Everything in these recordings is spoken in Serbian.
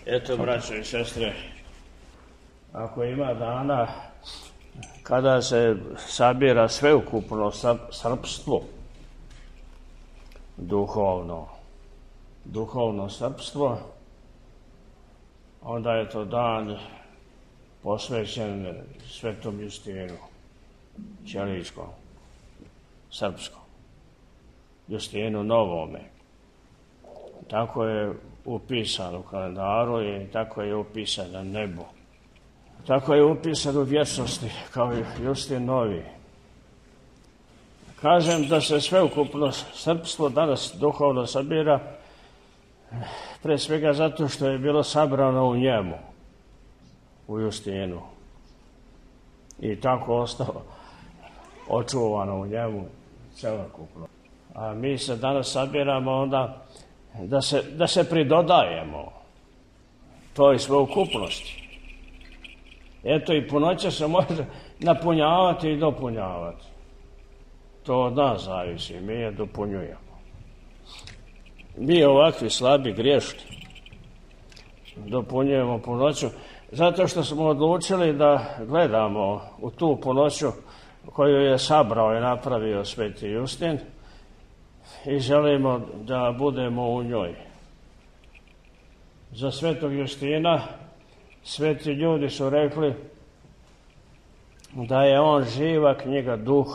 Eto, braćo i sestre, ako ima dana kada se sabira sveukupno srpstvo, duhovno srpstvo, onda je to dan posvećen Svetom Justinu Ćelijskom, srpskom, Justinu Novome. Tako je upisan u kalendaru i tako je upisan na nebu. Tako je upisan u vječnosti, kao i Justin Novi. Kažem da se sveukupno srpstvo danas duhovno sabira, pre svega zato što je bilo sabrano u njemu, u Justinu. I tako ostalo očuvano u njemu celokupno. A mi se danas sabiramo onda da se pridodajemo toj sveukupnosti. Eto, i punoća se može napunjavati i dopunjavati. To od nas zavisi, mi je dopunjujemo. Mi ovakvi slabi, griješni dopunjujemo punoću, zato što smo odlučili da gledamo u tu punoću koju je sabrao i napravio Sveti Justin i želimo da budemo u njoj. Za Svetog Justina sveti ljudi su rekli da je on živa knjiga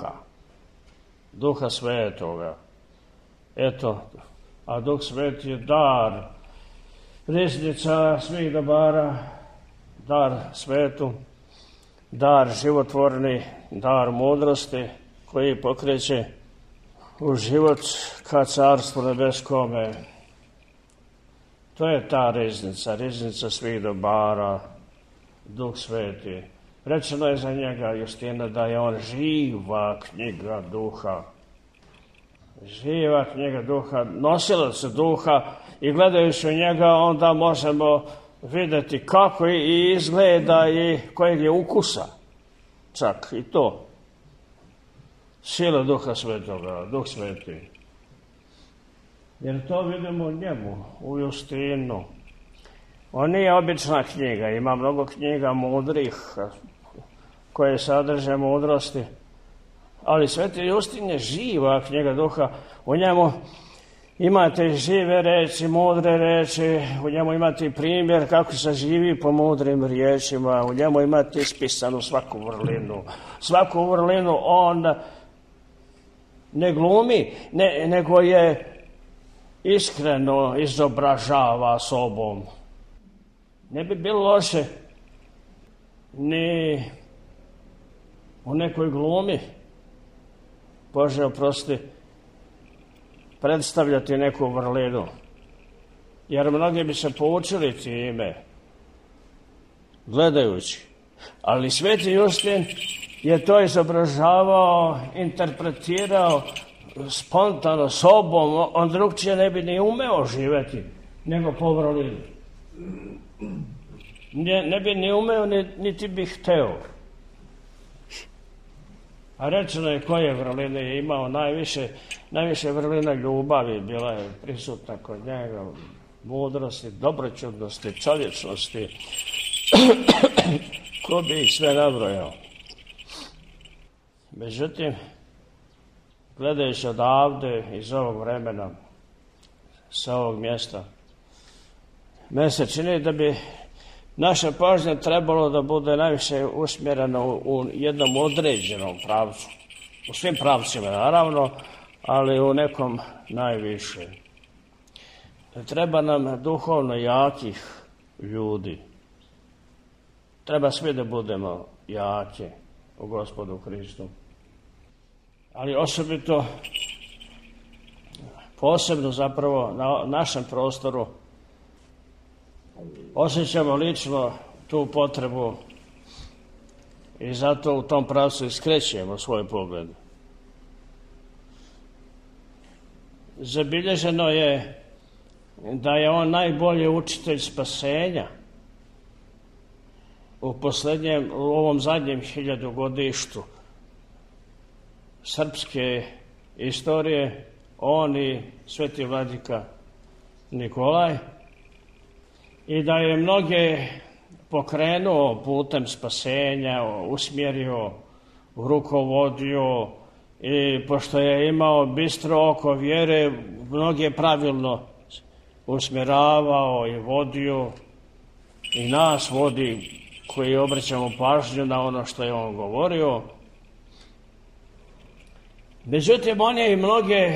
duha svetoga. Eto, a Duh Sveti je dar, riznica svih dobara, dar svetu, dar životvorni, dar mudrosti koji pokreće u život ka Carstvu nebeskome. To je ta riznica svih dobara, Duh Sveti. Rečeno je za njega, Justina, da je on živa knjiga duha. Živa knjiga duha, nosilac duha, i gledajući u njega onda možemo vidjeti kako i izgleda i kojeg je ukusa. Čak i to. Sila Duha Svetoga, Duh Sveti. Jer to vidimo u njemu, u Justinu. On nije obična knjiga, ima mnogo knjiga mudrih koje sadrže mudrosti. Ali Sveti Justin je živa knjiga duha. U njemu imate žive reči, mudre reči, u njemu imate primjer kako se živi po mudrim riječima, u njemu imate ispisanu svaku vrlinu. Svaku vrlinu on ne glumi, nego je iskreno izobražava sobom. Ne bi bilo loše ni u nekoj glumi, Bože oprosti, predstavljati neku vrlinu. Jer mnogi bi se poučili time, gledajući. Ali Sveti Justin je to izobražavao, interpretirao spontano sobom. On drugčije ne bi ni umeo živjeti, nego po vrlini. Ne bi ni umeo, niti bi hteo. A rečeno je koje vrline je imao najviše vrlina ljubavi bila je prisutna kod njega, mudrosti, dobroćudnosti, čovječnosti. Ko bi ih sve nabrojao? Međutim, gledajući odavde iz ovog vremena, sa ovog mjesta, meni se čini da bi naša pažnja trebalo da bude najviše usmjerena u jednom određenom pravcu. U svim pravcima, naravno, ali u nekom najviše. Treba nam duhovno jakih ljudi. Treba svi da budemo jaki u Gospodu Hristu. Ali osobito, posebno zapravo na našem prostoru, osjećamo lično tu potrebu i zato u tom pravcu iskrećujemo svoj pogled. Zabilježeno je da je on najbolji učitelj spasenja u ovom zadnjem 1000-godištu srpske istorije, on i sveti vladika Nikolaj, i da je mnoge pokrenuo putem spasenja, usmjerio, rukovodio i pošto je imao bistro oko vjere, mnoge pravilno usmjeravao i vodio i nas vodi koji obraćamo pažnju na ono što je on govorio. Međutim, on je i mnoge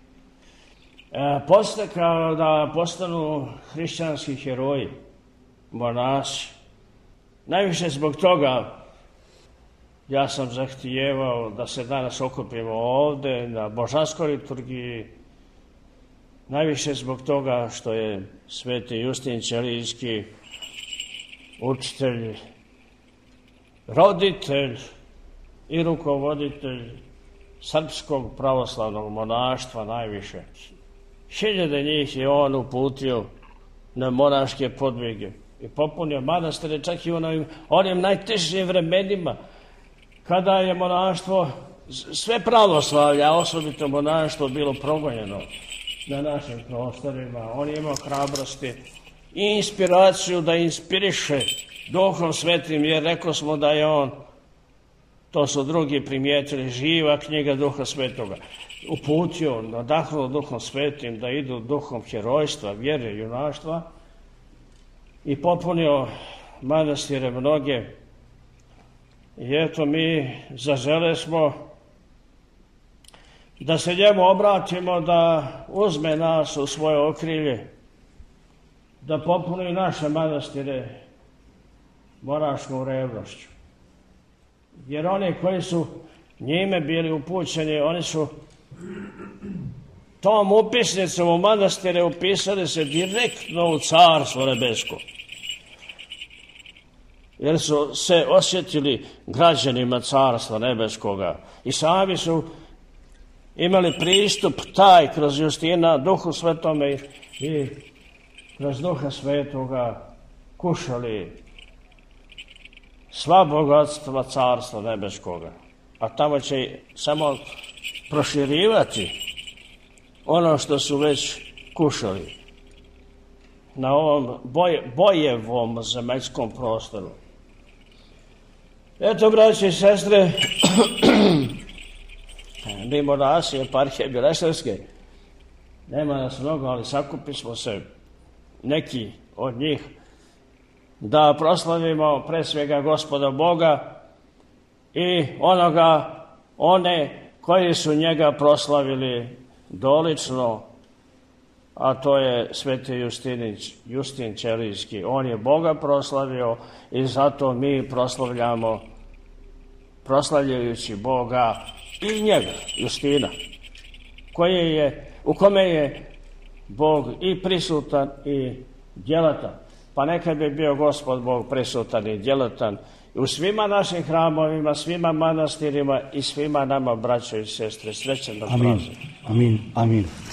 podstakao da postanu hrišćanski heroji, monasi. Najviše zbog toga ja sam zahtijevao da se danas okupimo ovde na božanskoj liturgiji, najviše zbog toga što je sveti Justin Ćelijski učitelj, roditelj i rukovoditelj srpskog pravoslavnog monaštva najviše. Hiljade njih je on uputio na monaške podvige i popunio manastire čak i u onim najtežim vremenima kada je monaštvo, sve pravoslavlje, a osobito monaštvo, bilo progonjeno na našim prostorima. On je imao hrabrosti i inspiraciju da inspiriše Duhom Svetim, jer rekli smo da je on, to su drugi primijetili, živa knjiga Duha Svetoga, uputio, nadahnuo Duhom Svetim da idu duhom herojstva, vjere, junaštva i popunio manastire mnoge. I eto, mi zažele smo da se njemu obratimo, da uzme nas u svoje okrilje, da popuni naše manastire monaškom revnošću. Jer oni koji su njime bili upućeni, oni su tom upisnicom u manastire upisali se direktno u Carstvo nebesko. Jer su se osjetili građanima Carstva nebeskoga i sami su imali pristup taj kroz Justina Duhu Svetome i kroz Duha Svetoga kušali sva bogatstva Carstva nebeskoga. A tamo će samo proširivati ono što su već kušali na ovom bojevom zemaljskom prostoru. Eto, braći i sestre, mi monasi eparhije Bileševske, nema nas mnogo, ali sakupi smo se neki od njih da proslavimo pre svega Gospoda Boga i one koji su njega proslavili dolično, a to je sveti Justin Ćelijski. On je Boga proslavio i zato mi proslavljamo, proslavljajući Boga i njega, Justina, u kome je Bog i prisutan i djelatan. Pa nekad bi bio Gospod Bog prisutan i djelatan u svima našim hramovima, svima manastirima i svima nama, braćo i sestre. Srećan da Amin, amin, amin.